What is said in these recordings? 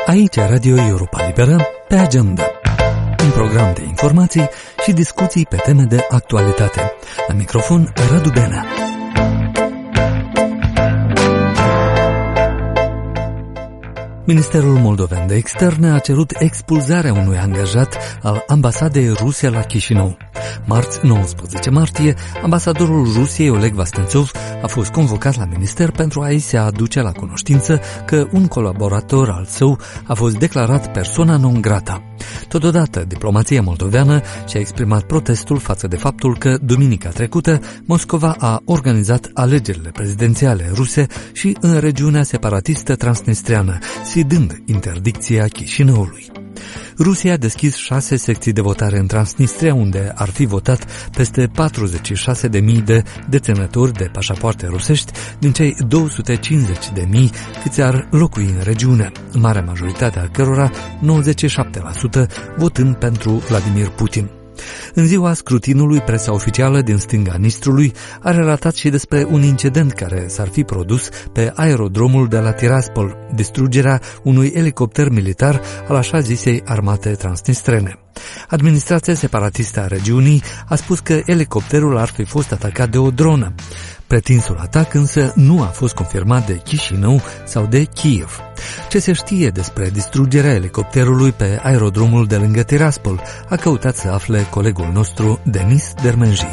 Aici Radio Europa Liberă, pe agenda. Un program de informații și discuții pe teme de actualitate. La microfon, Radu Benea. Ministerul Moldoven de Externe a cerut expulzarea unui angajat al ambasadei Rusiei la Chișinău. Marți, 19 martie, ambasadorul Rusiei, Oleg Vastențov, a fost convocat la minister pentru a-i se aduce la cunoștință că un colaborator al său a fost declarat persona non grata. Totodată, diplomația moldoveană și-a exprimat protestul față de faptul că, duminica trecută, Moscova a organizat alegerile prezidențiale ruse și în regiunea separatistă transnistreană, sidând interdicția Chișinăului. Rusia a deschis 6 secții de votare în Transnistria, unde ar fi votat peste 46.000 de deținători de pașapoarte rusești din cei 250.000 câți ar locui în regiune, marea majoritate a cărora, 97%, votând pentru Vladimir Putin. În ziua scrutinului, presa oficială din stânga Nistrului a relatat și despre un incident care s-ar fi produs pe aerodromul de la Tiraspol, distrugerea unui elicopter militar al așa zisei armate transnistrene. Administrația separatistă a regiunii a spus că elicopterul ar fi fost atacat de o dronă. Pretinsul atac însă nu a fost confirmat de Chișinău sau de Kiev. Ce se știe despre distrugerea elicopterului pe aerodromul de lângă Tiraspol a căutat să afle colegul nostru Denis Dermenji.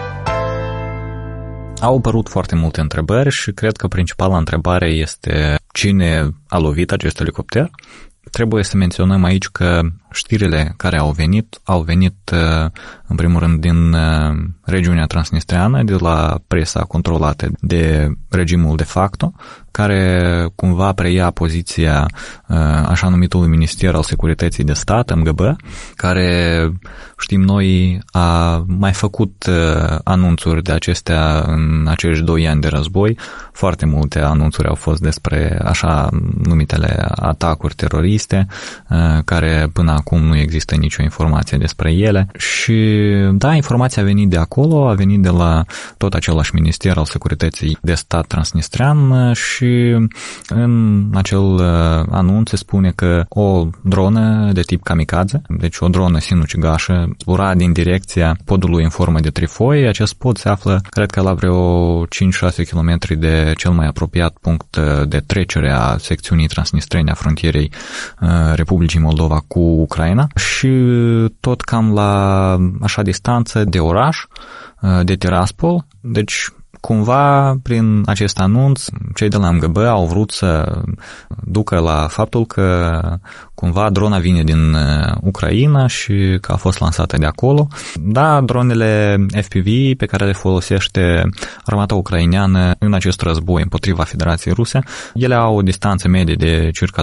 Au apărut foarte multe întrebări și cred că principala întrebare este cine a lovit acest elicopter. Trebuie să menționăm aici că știrile care au venit în primul rând din regiunea transnistreană, de la presa controlată de regimul de facto, care cumva preia poziția așa numitului Minister al Securității de Stat, MGB, care, știm noi, a mai făcut anunțuri de acestea în acești 2 ani de război. Foarte multe anunțuri au fost despre așa numitele atacuri teroriste, care până acum nu există nicio informație despre ele. Și da, informația a venit de acolo, a venit de la tot același Minister al Securității de Stat transnistrean și în acel anunț se spune că o dronă de tip kamikaze, deci o dronă sinucigașă, zbura din direcția podului în formă de trifoi. Acest pod se află, cred că la vreo 5-6 km de cel mai apropiat punct de trecere a secțiunii transnistrene a frontierei Republicii Moldova cu Ucraina și tot cam la așa distanță de oraș, de Tiraspol. Deci cumva, prin acest anunț, cei de la MGB au vrut să ducă la faptul că cumva drona vine din Ucraina și că a fost lansată de acolo. Da, dronele FPV pe care le folosește armata ucraineană în acest război împotriva Federației Ruse, ele au o distanță medie de circa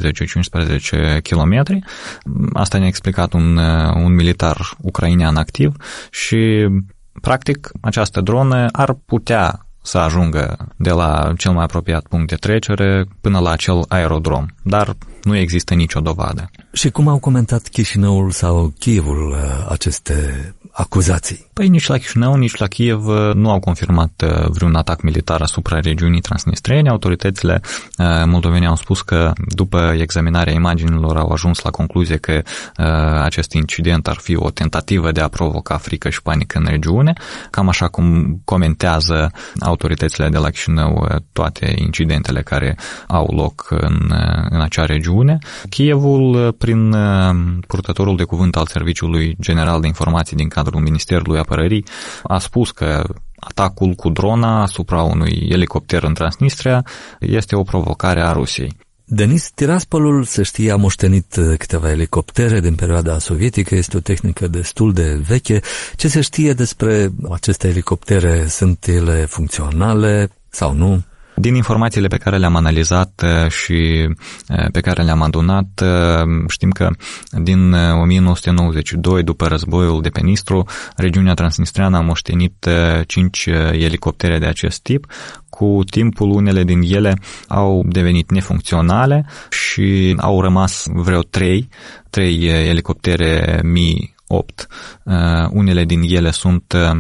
12-15 km. Asta ne-a explicat un militar ucrainean activ și practic, această dronă ar putea să ajungă de la cel mai apropiat punct de trecere până la acel aerodrom, dar nu există nicio dovadă. Și cum au comentat Chișinăul sau Kievul aceste acuzații? Păi nici la Chișinău, nici la Kiev nu au confirmat vreun atac militar asupra regiunii transnistrene. Autoritățile moldovene au spus că după examinarea imaginilor au ajuns la concluzie că acest incident ar fi o tentativă de a provoca frică și panică în regiune, cam așa cum comentează autoritățile de la Chișinău toate incidentele care au loc în acea regiune. Kievul, prin purtătorul de cuvânt al Serviciului General de Informații din cadrul Ministerului Apărării, a spus că atacul cu drona asupra unui elicopter în Transnistria este o provocare a Rusiei. Denis, Tiraspolul, se știe, a moștenit câteva elicoptere din perioada sovietică, este o tehnică destul de veche. Ce se știe despre aceste elicoptere? Sunt ele funcționale sau nu? Din informațiile pe care le-am analizat și pe care le-am adunat, știm că din 1992, după războiul de pe Nistru, regiunea transnistreană a moștenit 5 elicoptere de acest tip. Cu timpul, unele din ele au devenit nefuncționale și au rămas vreo 3 elicoptere Mi-8. Unele din ele sunt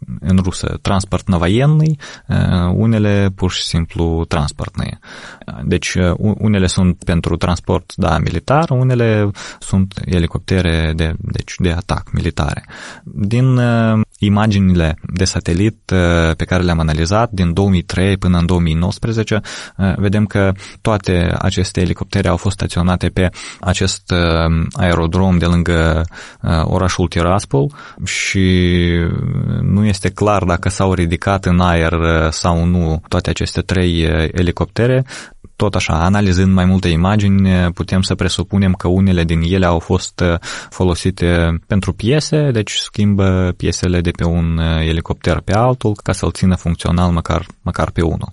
în rusă transportno-военный, unele pur și simplu transportные. Deci unele sunt pentru transport, da, militar, unele sunt elicoptere de atac militare. Din imaginile de satelit pe care le-am analizat din 2003 până în 2019, vedem că toate aceste elicoptere au fost staționate pe acest aerodrom de lângă orașul Tiraspol și nu este clar dacă s-au ridicat în aer sau nu toate aceste 3 elicoptere. Tot așa, analizând mai multe imagini, putem să presupunem că unele din ele au fost folosite pentru piese, deci schimbă piesele de pe un elicopter pe altul ca să-l țină funcțional măcar pe unul.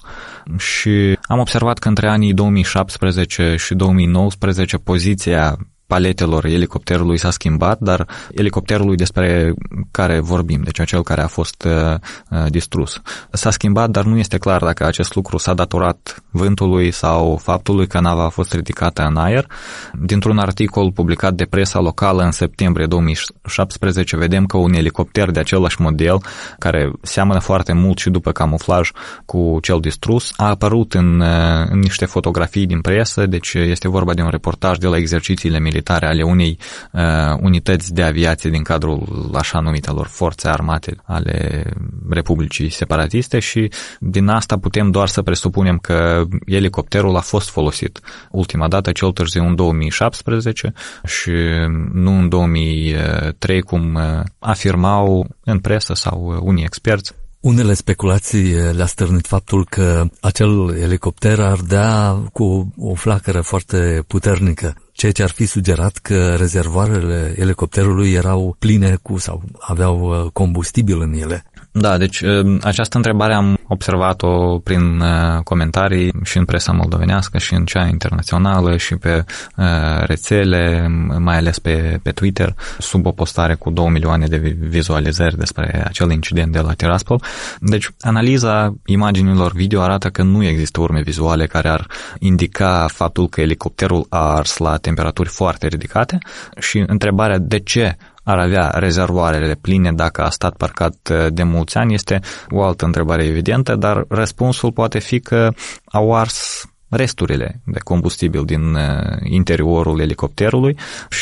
Și am observat că între anii 2017 și 2019 poziția paletelor elicopterului s-a schimbat, dar elicopterului despre care vorbim, deci acel care a fost distrus, s-a schimbat, dar nu este clar dacă acest lucru s-a datorat vântului sau faptului că nava a fost ridicată în aer. Dintr-un articol publicat de presa locală în septembrie 2017 vedem că un elicopter de același model, care seamănă foarte mult și după camuflaj cu cel distrus, a apărut în niște fotografii din presă, deci este vorba de un reportaj de la exercițiile militare ale unei unități de aviație din cadrul așa numitelor forțe armate ale Republicii Separatiste și din asta putem doar să presupunem că elicopterul a fost folosit ultima dată cel târziu în 2017 și nu în 2003 cum afirmau în presă sau unii experți. Unele speculații le-a stârnit faptul că acel elicopter ardea cu o flacără foarte puternică, ceea ce ar fi sugerat că rezervoarele elicopterului erau pline sau aveau combustibil în ele. Da, deci această întrebare am observat-o prin comentarii și în presa moldovenească și în cea internațională și pe rețele, mai ales pe Twitter, sub o postare cu 2 milioane de vizualizări despre acel incident de la Tiraspol. Deci analiza imaginilor video arată că nu există urme vizuale care ar indica faptul că elicopterul a ars la temperaturi foarte ridicate și întrebarea de ce ar avea rezervoarele pline dacă a stat parcat de mulți ani este o altă întrebare evidentă, dar răspunsul poate fi că au ars resturile de combustibil din interiorul elicopterului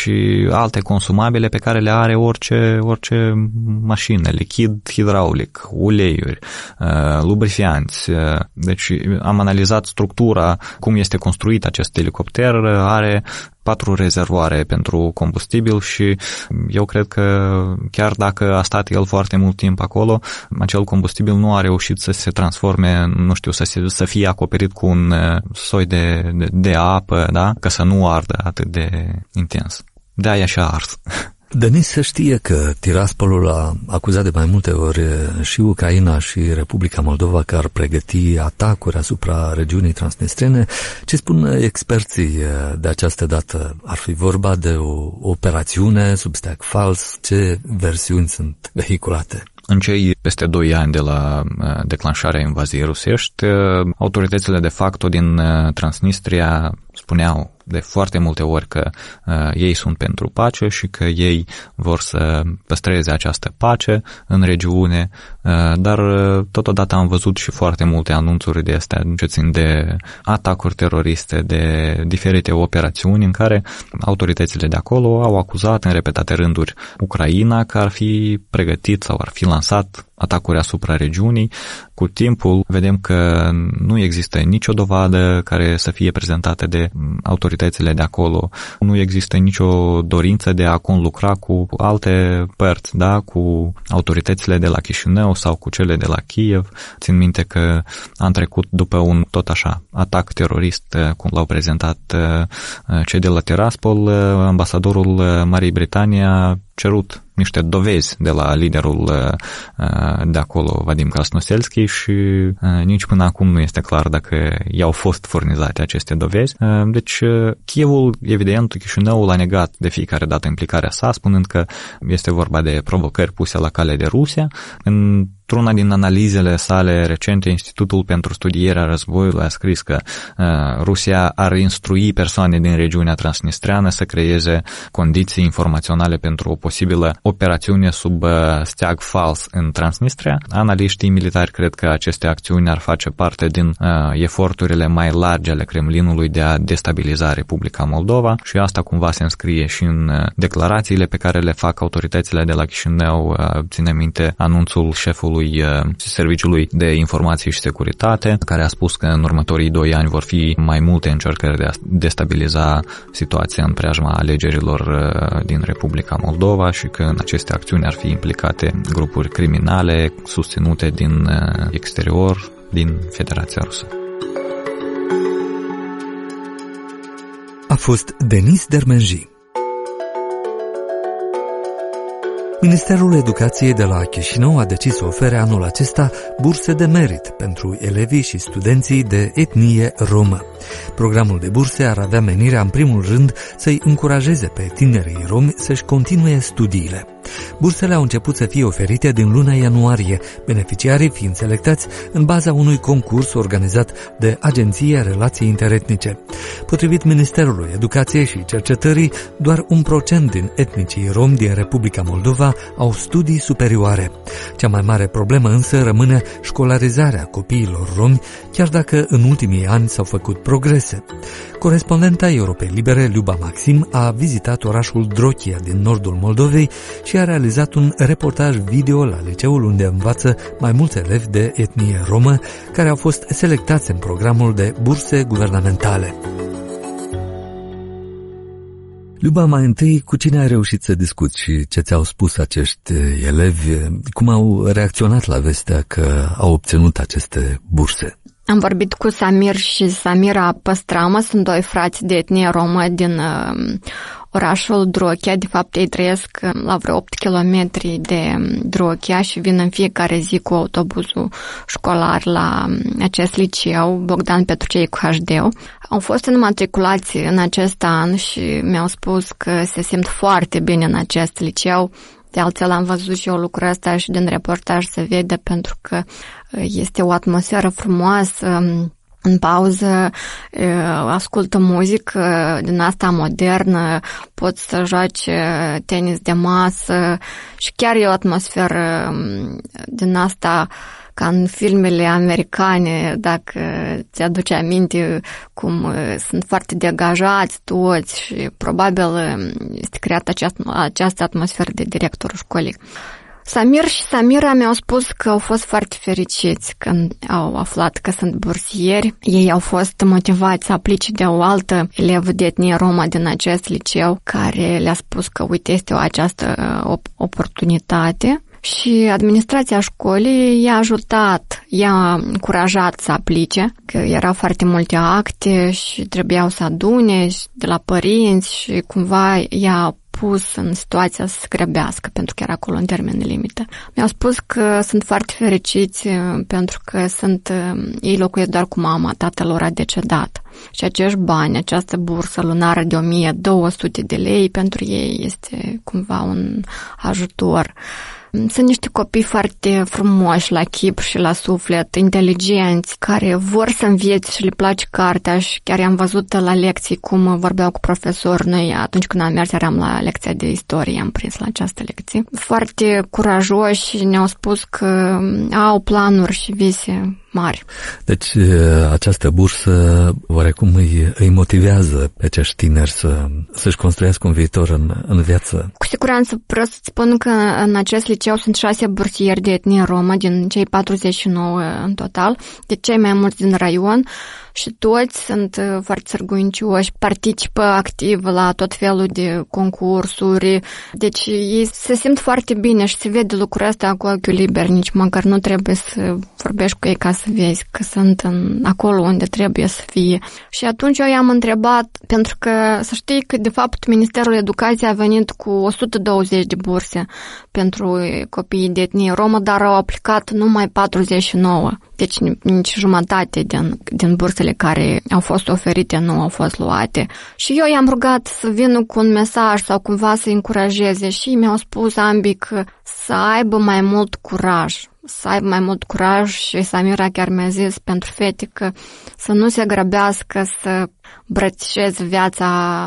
și alte consumabile pe care le are orice mașină, lichid hidraulic, uleiuri, lubrifianți. Deci am analizat structura, cum este construit acest elicopter, are 4 rezervoare pentru combustibil și eu cred că chiar dacă a stat el foarte mult timp acolo, acel combustibil nu a reușit să se transforme, nu știu, să fie acoperit cu un soi de apă, da? Ca să nu ardă atât de intens. De-aia și-a ars. Denis se știe că Tiraspolul a acuzat de mai multe ori și Ucraina și Republica Moldova că ar pregăti atacuri asupra regiunii transnistrene. Ce spun experții de această dată? Ar fi vorba de o operațiune sub steag fals? Ce versiuni sunt vehiculate? În cei peste 2 ani de la declanșarea invaziei rusești, autoritățile de facto din Transnistria spuneau de foarte multe ori că ei sunt pentru pace și că ei vor să păstreze această pace în regiune, dar totodată am văzut și foarte multe anunțuri de astea ce țin de atacuri teroriste, de diferite operațiuni în care autoritățile de acolo au acuzat în repetate rânduri Ucraina că ar fi pregătit sau ar fi lansat atacuri asupra regiunii. Cu timpul vedem că nu există nicio dovadă care să fie prezentată de autoritățile de acolo. Nu există nicio dorință de a conlucra cu alte părți, da? Cu autoritățile de la Chișinău sau cu cele de la Kiev. Țin minte că am trecut după un tot așa atac terorist, cum l-au prezentat cei de la Tiraspol, ambasadorul Marii Britanii a cerut niște dovezi de la liderul de acolo, Vadim Krasnoselski, și nici până acum nu este clar dacă i-au fost furnizate aceste dovezi. Deci Kievul, evident, Chișinăul a negat de fiecare dată implicarea sa, spunând că este vorba de provocări puse la cale de Rusia. În într-una din analizele sale recente, Institutul pentru Studierea Războiului a scris că Rusia ar instrui persoane din regiunea transnistreană să creeze condiții informaționale pentru o posibilă operațiune sub steag fals în Transnistria. Analiștii militari cred că aceste acțiuni ar face parte din eforturile mai largi ale Kremlinului de a destabiliza Republica Moldova și asta cumva se înscrie și în declarațiile pe care le fac autoritățile de la Chișinău. Ține minte anunțul șefului Serviciului de Informații și Securitate, care a spus că în următorii 2 ani vor fi mai multe încercări de a destabiliza situația în preajma alegerilor din Republica Moldova și că în aceste acțiuni ar fi implicate grupuri criminale susținute din exterior, din Federația Rusă. A fost Denis Dermenji. Ministerul Educației de la Chișinău a decis să ofere anul acesta burse de merit pentru elevii și studenții de etnie romă. Programul de burse ar avea menirea, în primul rând, să-i încurajeze pe tinerii romi să-și continue studiile. Bursele au început să fie oferite din luna ianuarie, beneficiarii fiind selectați în baza unui concurs organizat de Agenția Relații Interetnice. Potrivit Ministerului Educației și Cercetării, doar 1% din etnicii romi din Republica Moldova au studii superioare. Cea mai mare problemă însă rămâne școlarizarea copiilor romi, chiar dacă în ultimii ani s-au făcut progrese. Corespondenta Europei Libere, Luba Maxim, a vizitat orașul Drochia din nordul Moldovei și a realizat un reportaj video la liceul unde învață mai mulți elevi de etnie romă care au fost selectați în programul de burse guvernamentale. Luba, mai întâi, cu cine ai reușit să discuți și ce ți-au spus acești elevi? Cum au reacționat la vestea că au obținut aceste burse? Am vorbit cu Samir și Samira Păstramă, sunt 2 frați de etnie romă din orașul Drochia. De fapt, ei trăiesc la vreo 8 km de Drochia și vin în fiecare zi cu autobuzul școlar la acest liceu, Bogdan Petrucei cu HD-ul. Au fost înmatriculați în acest an și mi-au spus că se simt foarte bine în acest liceu. De altfel am văzut și eu lucrul ăsta și din reportaj se vede, pentru că este o atmosferă frumoasă. În pauză ascultă muzică din asta modernă, poți să joaci tenis de masă și chiar e o atmosferă din asta ca în filmele americane, dacă ți-aduce aminte cum sunt foarte degajați toți și probabil este creată această atmosferă de directorul școlii. Samir și Samira mi-au spus că au fost foarte fericiți când au aflat că sunt bursieri. Ei au fost motivați să aplice de o altă elevă de etnie romă din acest liceu, care le-a spus că, uite, este această oportunitate. Și administrația școlii i-a ajutat, i-a încurajat să aplice, că erau foarte multe acte și trebuiau să adune de la părinți și cumva i-a pus în situația să se grăbească, pentru că era acolo în termen limită. Mi-au spus că sunt foarte fericiți pentru că ei locuiesc doar cu mama, tatăl lor a decedat. Și acești bani, această bursă lunară de 1200 de lei, pentru ei este cumva un ajutor. Sunt niște copii foarte frumoși la chip și la suflet, inteligenți, care vor să învețe și le place cartea și chiar i-am văzut la lecții cum vorbeau cu profesori. Noi atunci când am mers eram la lecția de istorie, am prins la această lecție. Foarte curajoși, ne-au spus că au planuri și vise mari. Deci această bursă oarecum îi motivează pe acești tineri să-și construiască un viitor în viață. Cu siguranță vreau să-ți spun că în acest liceu sunt 6 bursieri de etnie romă din cei 49 în total, de cei mai mulți din raion, și toți sunt foarte sârguincioși, participă activ la tot felul de concursuri, deci ei se simt foarte bine și se vede lucrul ăsta cu ochiul liber, nici măcar nu trebuie să vorbești cu ei ca să vezi că sunt acolo unde trebuie să fie. Și atunci eu i-am întrebat, pentru că să știi că de fapt Ministerul Educației a venit cu 120 de burse pentru copiii de etnie romă, dar au aplicat numai 49. Deci nici jumătate din bursele care au fost oferite nu au fost luate. Și eu i-am rugat să vină cu un mesaj sau cumva să încurajeze și mi-au spus ambii că să aibă mai mult curaj, să aibă mai mult curaj și Samira chiar mi-a zis pentru fete că să nu se grăbească să îmbrățișeze viața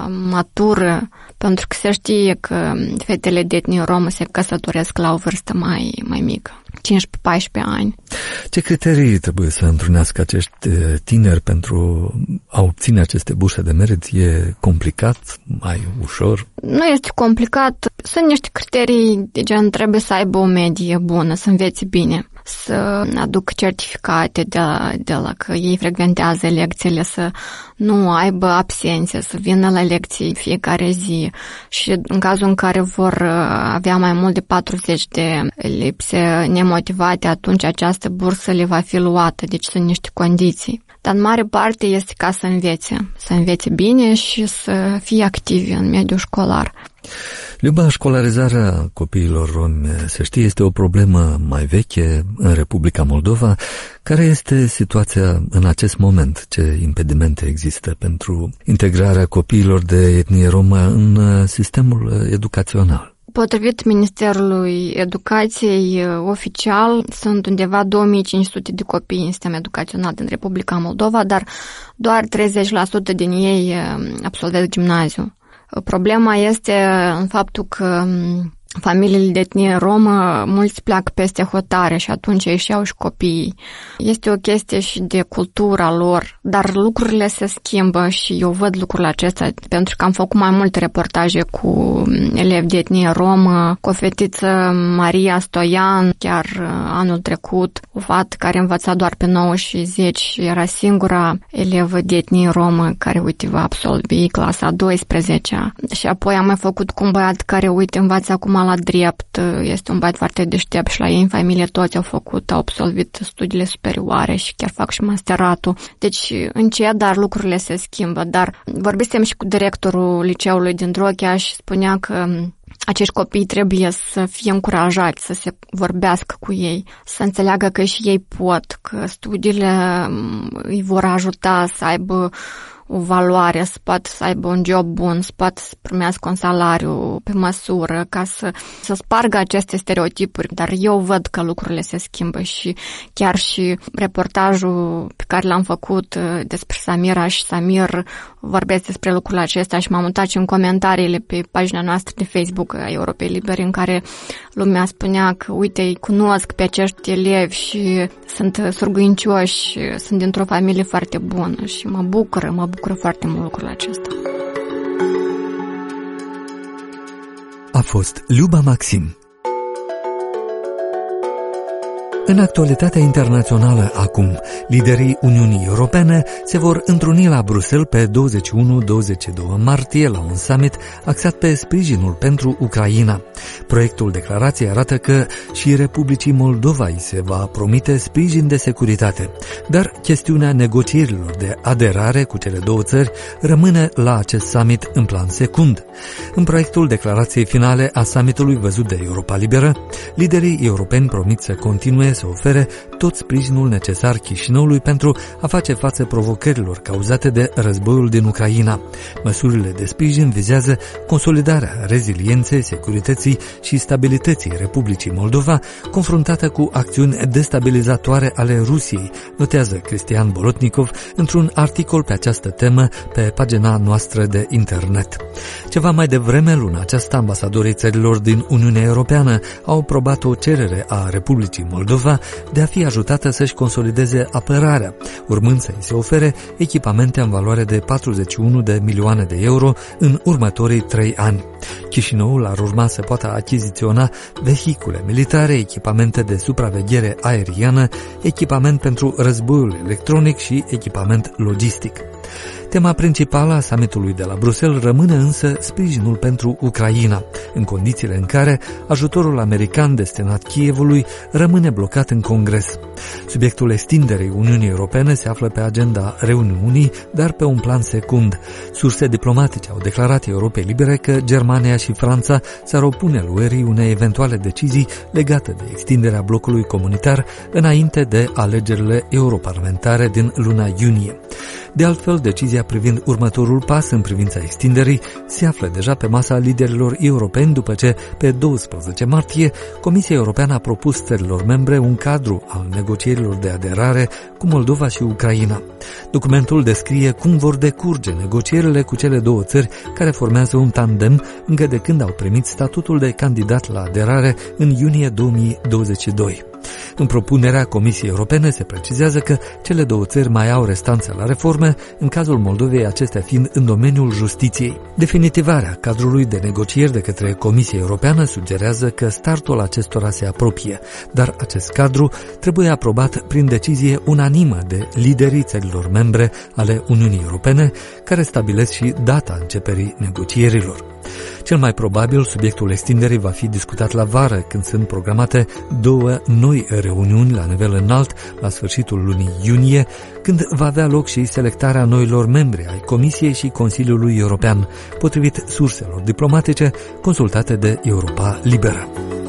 matură, pentru că se știe că fetele de etnie romă se căsătoresc la o vârstă mai mică, 15-14 ani. Ce criterii trebuie să întrunească acești tineri pentru a obține aceste burse de merit? E complicat? Mai ușor? Nu este complicat. Sunt niște criterii de gen trebuie să aibă o medie bună, să învețe bine, să aducă certificate de la că ei frecventează lecțiile, să nu aibă absențe, să vină la lecții fiecare zi și în cazul în care vor avea mai mult de 40 de lipse nemotivate, atunci această bursă le va fi luată, deci sunt niște condiții. Dar în mare parte este ca să învețe bine și să fie activi în mediul școlar. Luba, școlarizarea copiilor romi, se știe, este o problemă mai veche în Republica Moldova. Care este situația în acest moment? Ce impedimente există pentru integrarea copiilor de etnie romă în sistemul educațional? Potrivit Ministerului Educației oficial, sunt undeva 2500 de copii în sistem educațional din Republica Moldova, dar doar 30% din ei absolvează gimnaziu. Problema este în faptul că familiile de etnie romă, mulți pleacă peste hotare și atunci își iau și copiii. Este o chestie și de cultura lor, dar lucrurile se schimbă și eu văd lucrurile acestea pentru că am făcut mai multe reportaje cu elevi de etnie romă, cu o fetiță Maria Stoian, chiar anul trecut, o fată care învăța doar pe 9 și 10 și era singura elevă de etnie romă care, uite, va absolvi clasa a 12-a. Și apoi am mai făcut cu un băiat care, uite, învață acum la drept, este un băiat foarte deștept și la ei în familie toți au absolvit studiile superioare și chiar fac și masteratul. Deci încet, dar lucrurile se schimbă. Dar vorbisem și cu directorul liceului din Droghea și spunea că acești copii trebuie să fie încurajați, să se vorbească cu ei, să înțeleagă că și ei pot, că studiile îi vor ajuta să aibă o valoare, să poată să aibă un job bun, să poată să primească un salariu pe măsură, ca să spargă aceste stereotipuri. Dar eu văd că lucrurile se schimbă și chiar și reportajul pe care l-am făcut despre Samira și Samir vorbesc despre lucrurile acestea și m-am mutat și în comentariile pe pagina noastră de Facebook a Europei Libere, în care lumea spunea că, uite, îi cunosc pe acești elevi și sunt surguincioși, sunt dintr-o familie foarte bună și mă bucură foarte mult lucrul acesta. A fost Luba Maxim. În actualitatea internațională acum, liderii Uniunii Europene se vor întruni la Bruxelles pe 21-22 martie la un summit axat pe sprijinul pentru Ucraina. Proiectul declarației arată că și Republicii Moldova îi se va promite sprijin de securitate, dar chestiunea negocierilor de aderare cu cele două țări rămâne la acest summit în plan secund. În proiectul declarației finale a summitului văzut de Europa Liberă, liderii europeni promit să continue să ofere tot sprijinul necesar Chișinăului pentru a face față provocărilor cauzate de războiul din Ucraina. Măsurile de sprijin vizează consolidarea rezilienței, securității și stabilității Republicii Moldova, confruntată cu acțiuni destabilizatoare ale Rusiei, notează Cristian Bolotnikov într-un articol pe această temă pe pagina noastră de internet. Ceva mai devreme, luna aceasta, ambasadorii țărilor din Uniunea Europeană au aprobat o cerere a Republicii Moldova de a fi ajutată să-și consolideze apărarea, urmând să-i se ofere echipamente în valoare de 41 de milioane de euro în următorii 3 ani. Chișinăul ar urma să poată achiziționa vehicule militare, echipamente de supraveghere aeriană, echipament pentru războiul electronic și echipament logistic. Tema principală a summitului de la Bruxelles rămâne însă sprijinul pentru Ucraina, în condițiile în care ajutorul american destinat Kievului rămâne blocat în Congres. Subiectul extinderii Uniunii Europene se află pe agenda reuniunii, dar pe un plan secund. Surse diplomatice au declarat Europei Libere că Germania și Franța s-ar opune luării unei eventuale decizii legate de extinderea blocului comunitar înainte de alegerile europarlamentare din luna iunie. De altfel, decizia decizia privind următorul pas în privința extinderii se află deja pe masa liderilor europeni după ce, pe 12 martie, Comisia Europeană a propus țărilor membre un cadru al negocierilor de aderare cu Moldova și Ucraina. Documentul descrie cum vor decurge negocierile cu cele două țări care formează un tandem încă de când au primit statutul de candidat la aderare în iunie 2022. În propunerea Comisiei Europene se precizează că cele două țări mai au restanțe la reforme, în cazul Moldovei acestea fiind în domeniul justiției. Definitivarea cadrului de negocieri de către Comisia Europeană sugerează că startul acestora se apropie, dar acest cadru trebuie aprobat prin decizie unanimă de liderii țărilor membre ale Uniunii Europene, care stabilesc și data începerii negocierilor. Cel mai probabil, subiectul extinderii va fi discutat la vară, când sunt programate 2 noi reuniuni la nivel înalt la sfârșitul lunii iunie, când va avea loc și selectarea noilor membri ai Comisiei și Consiliului European, potrivit surselor diplomatice consultate de Europa Liberă.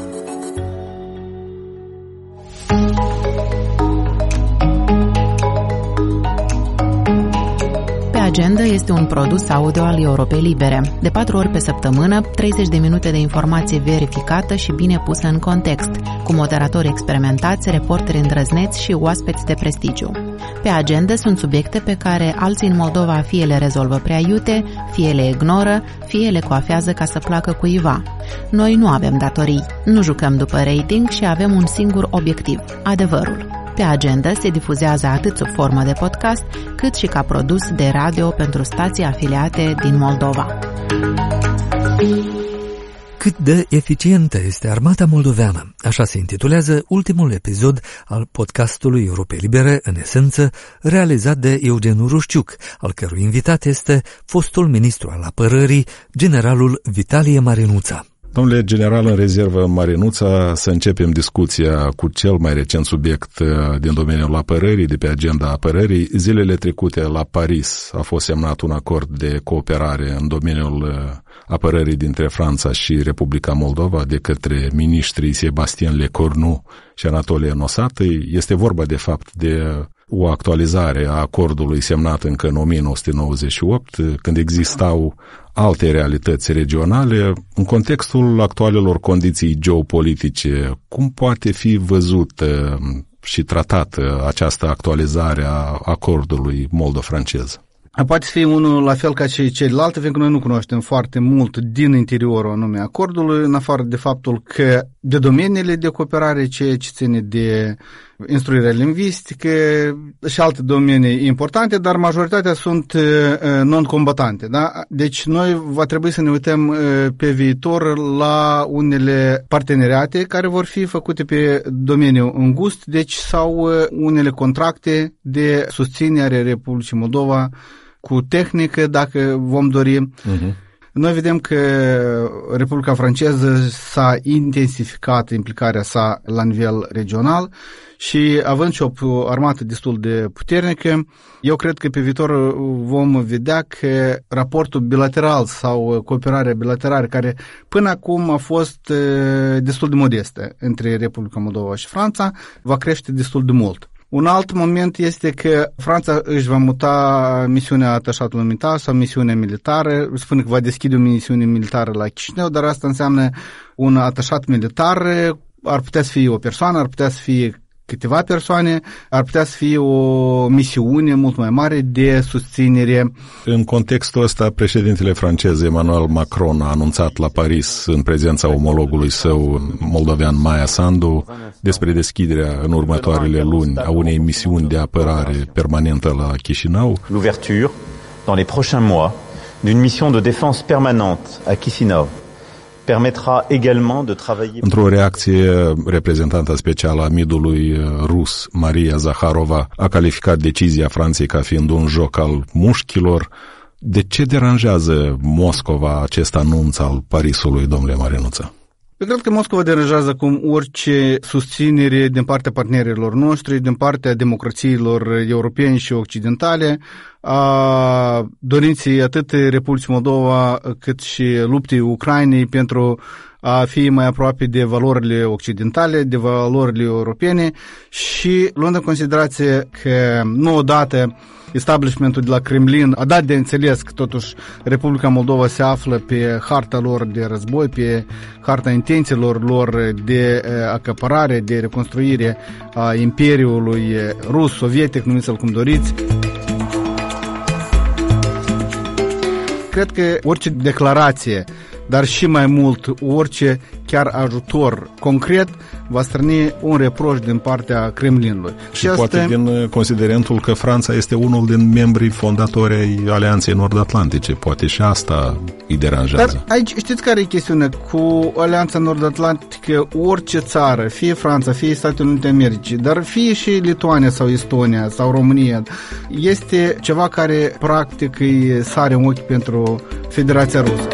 Agenda este un produs audio al Europei Libere. De 4 ori pe săptămână, 30 de minute de informație verificată și bine pusă în context, cu moderatori experimentați, reporteri îndrăzneți și oaspeți de prestigiu. Pe agenda sunt subiecte pe care alții în Moldova fie le rezolvă prea iute, fie le ignoră, fie le coafează ca să placă cuiva. Noi nu avem datorii, nu jucăm după rating și avem un singur obiectiv, adevărul. Pe agenda se difuzează atât sub formă de podcast, cât și ca produs de radio pentru stații afiliate din Moldova. Cât de eficientă este armata moldoveană? Așa se intitulează ultimul episod al podcastului Europei Libere, în esență, realizat de Eugen Urușciuc, al cărui invitat este fostul ministru al apărării, generalul Vitalie Marinuța. Domnule general în rezervă Marinuța, să începem discuția cu cel mai recent subiect din domeniul apărării, de pe agenda apărării. Zilele trecute la Paris a fost semnat un acord de cooperare în domeniul apărării dintre Franța și Republica Moldova de către ministrii Sébastien Lecornu și Anatolie Nosatăi. Este vorba de fapt de o actualizare a acordului semnat încă în 1998, când existau alte realități regionale. În contextul actualelor condiții geopolitice, cum poate fi văzută și tratată această actualizare a acordului moldo-francez? Poate fi unul la fel ca și celelalte, fiindcă noi nu cunoaștem foarte mult din interiorul anume acordului, în afară de faptul că de domeniile de cooperare, ceea ce ține de instruirea lingvistică și alte domenii importante, dar majoritatea sunt non-combatante. Da? Deci noi va trebui să ne uităm pe viitor la unele parteneriate care vor fi făcute pe domeniul îngust, deci sau unele contracte de susținere a Republicii Moldova cu tehnică, dacă vom dori. Noi vedem că Republica Franceză s-a intensificat implicarea sa la nivel regional și având și o armată destul de puternică, eu cred că pe viitor vom vedea că raportul bilateral sau cooperarea bilaterală, care până acum a fost destul de modestă între Republica Moldova și Franța, va crește destul de mult. Un alt moment este că Franța își va muta misiunea atașatului militar sau misiunea militară. Spune că va deschide o misiune militară la Chișinău, dar asta înseamnă un atașat militar. Ar putea să fie o persoană, ar putea să fie câteva persoane, ar putea să fie o misiune mult mai mare de susținere. În contextul ăsta, președintele francez Emmanuel Macron a anunțat la Paris, în prezența omologului său moldovean Maia Sandu, despre deschiderea în următoarele luni a unei misiuni de apărare permanentă la Chișinău. L'ouverture, dans les prochains mois, d'une mission de défense permanente à Chișinău permettra également de travailler. Într-o reacție, reprezentanta specială a midului rus, Maria Zaharova, a calificat decizia Franței ca fiind un joc al mușchilor. De ce deranjează Moscova acest anunț al Parisului, domnule Marinuța? Eu cred că Moscova deranjează cum orice susținere din partea partenerilor noștri, din partea democrațiilor europene și occidentale, a dorinței atât Republicii Moldova cât și luptei Ucrainei pentru a fi mai aproape de valorile occidentale, de valorile europene și luând în considerație că nu odată establishmentul de la Kremlin a dat de înțeles că totuși Republica Moldova se află pe harta lor de război, pe harta intențiilor lor de acapărare, de reconstruire a Imperiului Rus, Sovietic, numiți-l cum doriți. Cred că orice declarație, dar și mai mult orice chiar ajutor concret va strâni un reproș din partea Kremlinului. Și poate din considerentul că Franța este unul din membrii fondatori ai Alianței Nord-Atlantice. Poate și asta îi deranjează. Dar aici știți care e chestiunea? Cu Alianța Nord-Atlantică, orice țară, fie Franța, fie Statele Unite Americii, dar fie și Lituania sau Estonia sau România, este ceva care practic îi sare în ochi pentru Federația Rusă.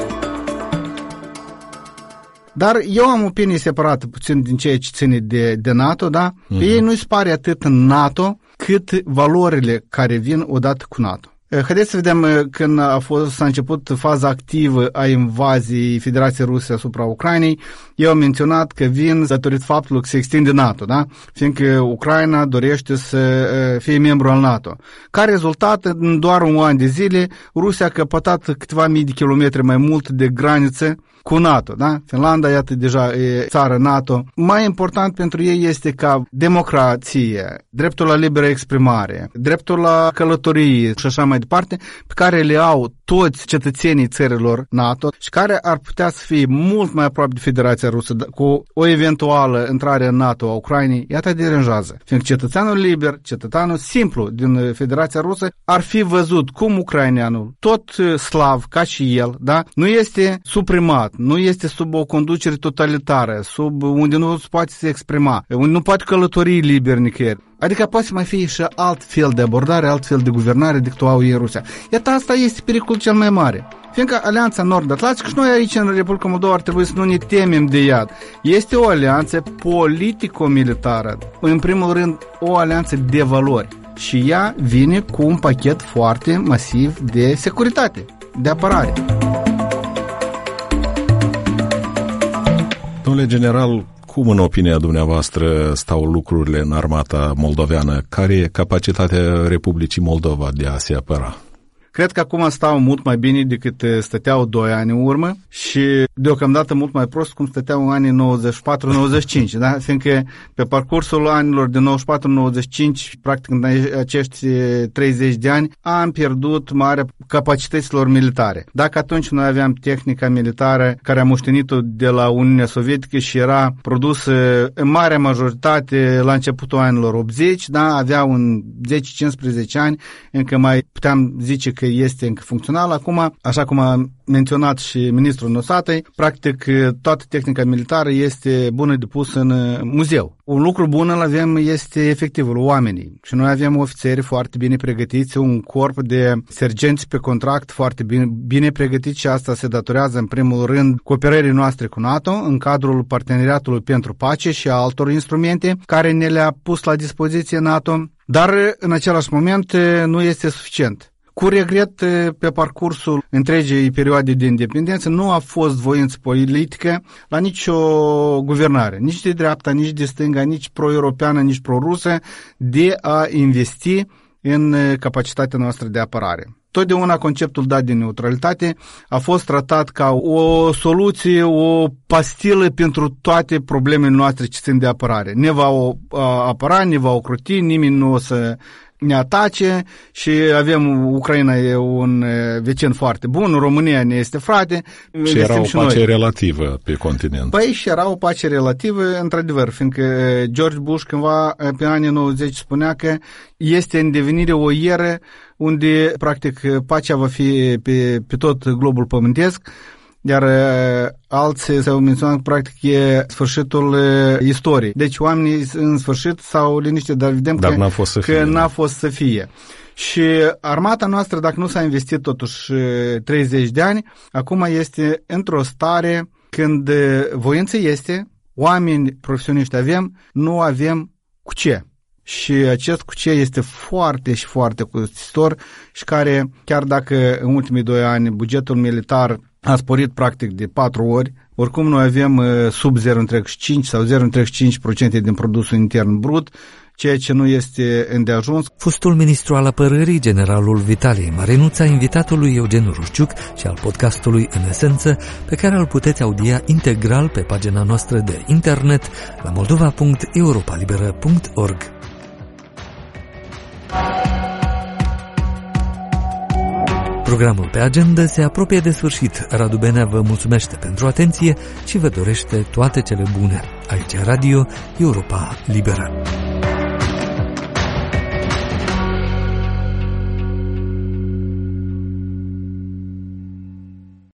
Dar eu am opinie separată puțin din ceea ce ține de NATO, da? Pe ei nu-i spare atât în NATO cât valorile care vin odată cu NATO. Haideți să vedem când s-a început faza activă a invaziei Federației Ruse asupra Ucrainei. Eu am menționat că vin datorită faptului că se extinde NATO, da? Fiindcă Ucraina dorește să fie membru al NATO. Ca rezultat, în doar un an de zile, Rusia a căpătat câteva mii de kilometri mai mult de graniță cu NATO, da? Finlanda, iată, deja e țară NATO. Mai important pentru ei este ca democrație, dreptul la liberă exprimare, dreptul la călătorie și așa mai departe, pe care le au toți cetățenii țărilor NATO și care ar putea să fie mult mai aproape de Federația Rusă cu o eventuală intrare în NATO a Ucrainei, iată deranjează. Fiindcă cetățeanul liber, cetățeanul simplu din Federația Rusă ar fi văzut cum ucraineanul, tot slav ca și el, da, nu este suprimat, nu este sub o conducere totalitară, sub unde nu se poate se exprima, unde nu poate călători liber nicăieri. Adică poate să mai fie și alt fel de abordare, alt fel de guvernare decât o au ei Rusia. Iată, asta este pericolul cel mai mare. Fiindcă Alianța Nord-Atlantică, și noi aici în Republica Moldova ar trebui să nu ne temem de ea. Este o alianță politico-militară. În primul rând, o alianță de valori. Și ea vine cu un pachet foarte masiv de securitate, de apărare. Domnule general, cum în opinia dumneavoastră stau lucrurile în armata moldoveană? Care e capacitatea Republicii Moldova de a se apăra? Cred că acum stau mult mai bine decât stăteau 2 ani în urmă și deocamdată mult mai prost cum stăteau în anii 94-95, da? Fiindcă pe parcursul anilor de 94-95, practic în acești 30 de ani, am pierdut marea capacităților militare. Dacă atunci noi aveam tehnica militară care am moștenit-o de la Uniunea Sovietică și era produsă în marea majoritate la începutul anilor 80, da? Avea un 10-15 ani, încă mai puteam zice că este încă funcțional. Acum, așa cum a menționat și ministrul Nosatei, practic toată tehnica militară este bună de pus în muzeu. Un lucru bun îl avem este efectivul, oamenii. Și noi avem ofițeri foarte bine pregătiți, un corp de sergenți pe contract foarte bine pregătiți și asta se datorează în primul rând cooperării noastre cu NATO în cadrul Parteneriatului pentru Pace și altor instrumente care ne le-a pus la dispoziție NATO, dar în același moment nu este suficient. Cu regret, pe parcursul întregii perioade de independență nu a fost voință politică la nicio guvernare, nici de dreapta, nici de stânga, nici pro-europeană, nici pro-rusă, de a investi în capacitatea noastră de apărare. Totdeauna conceptul dat de neutralitate a fost tratat ca o soluție, o pastilă pentru toate problemele noastre ce țin de apărare. Ne va apăra, ne va ocroti, nimeni nu o să ne atace și avem, Ucraina e un vecin foarte bun, România ne este frate. Și era o pace relativă pe continent. Păi și era o pace relativă, într-adevăr, fiindcă George Bush cândva pe anii 90 spunea că este în devenire o eră unde, practic, pacea va fi pe tot globul pământesc, iar alții s-au menționat că practic e sfârșitul istoriei. Deci oamenii în sfârșit s-au liniștit, dar vedem că n-a fost să fie. Și armata noastră, dacă nu s-a investit totuși 30 de ani, acum este într-o stare când voință este, oameni profesioniști avem, nu avem cu ce. Și acest cu ce este foarte și foarte costisitor și care, chiar dacă în ultimii 2 ani bugetul militar a sporit practic de 4 ori. Oricum noi avem sub 0,5 sau 0,5% din produsul intern brut, ceea ce nu este îndeajuns. Fostul ministru al apărării, generalul Vitalie Marinuța, invitatul lui Eugen Rușciuc și al podcastului În Esență, pe care îl puteți audia integral pe pagina noastră de internet la moldova.europalibera.org. Programul pe agenda se apropie de sfârșit. Radu Benea vă mulțumește pentru atenție și vă dorește toate cele bune. Aici Radio Europa Liberă.